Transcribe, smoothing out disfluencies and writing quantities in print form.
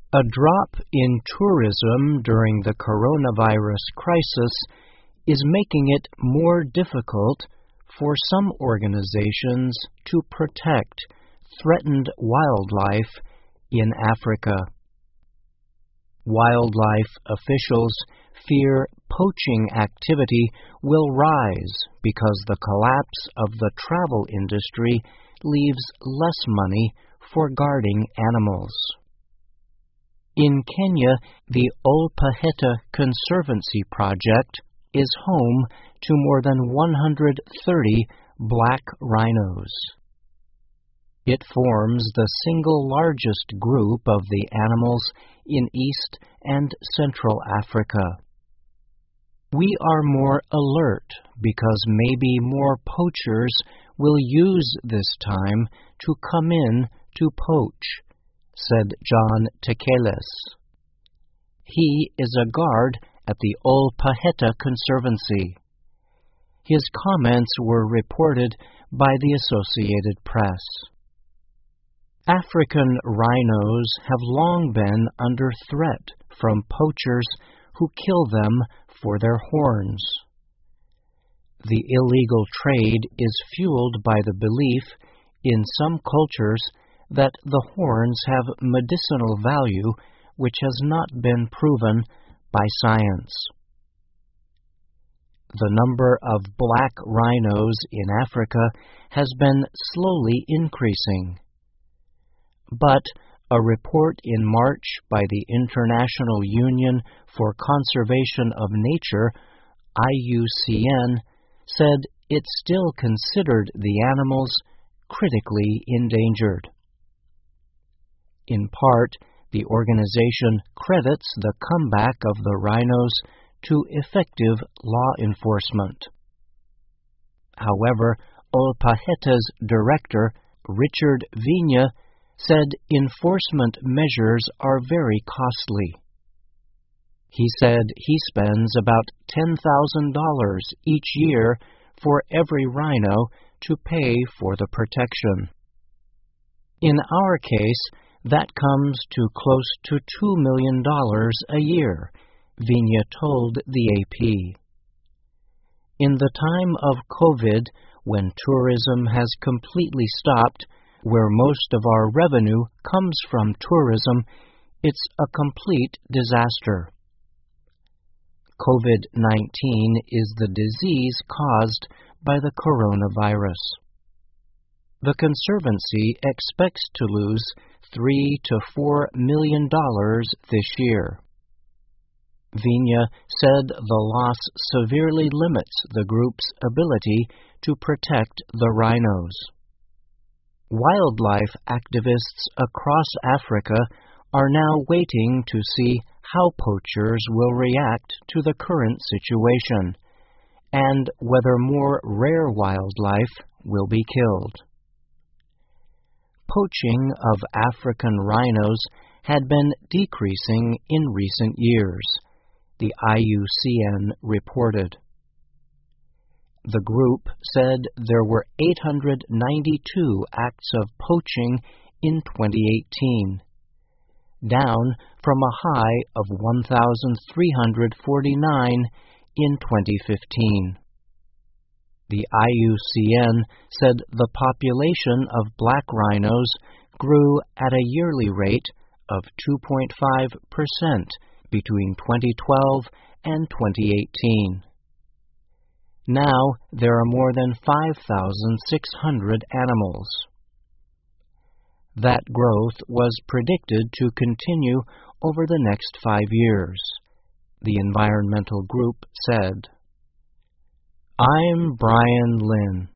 A drop in tourism during the coronavirus crisis is making it more difficult for some organizations to protect threatened wildlife in Africa. Wildlife officials fear poaching activity will rise because the collapse of the travel industry leaves less money for guarding animals. In Kenya, the Olpaheta Conservancy Project is home to more than 130 black rhinos. It forms the single largest group of the animals in East and Central Africa. We are more alert because maybe more poachers will use this time to come in to poach, said John Tekeles. He is a guard at the Olpaheta Conservancy. His comments were reported by the Associated Press. African rhinos have long been under threat from poachers who kill them for their horns. The illegal trade is fueled by the belief in some cultures that the horns have medicinal value which has not been proven by science. The number of black rhinos in Africa has been slowly increasing. But a report in March by the International Union for Conservation of Nature, IUCN, said it still considered the animals critically endangered. In part, the organization credits the comeback of the rhinos to effective law enforcement. However, Olpaheta's director, Richard Vinya, said enforcement measures are very costly. He said he spends about $10,000 each year for every rhino to pay for the protection. In our case, that comes to close to $2 million a year, Vinya told the AP. In the time of COVID, when tourism has completely stopped, where most of our revenue comes from tourism, it's a complete disaster. COVID-19 is the disease caused by the coronavirus. The Conservancy expects to lose $3 to $4 million this year. Vinya said the loss severely limits the group's ability to protect the rhinos. Wildlife activists across Africa are now waiting to see how poachers will react to the current situation, and whether more rare wildlife will be killed. Poaching of African rhinos had been decreasing in recent years, the IUCN reported. The group said there were 892 acts of poaching in 2018, down from a high of 1,349 in 2015. The IUCN said the population of black rhinos grew at a yearly rate of 2.5% between 2012 and 2018. Now there are more than 5,600 animals. That growth was predicted to continue over the next 5 years, the environmental group said. I'm Brian Lynn.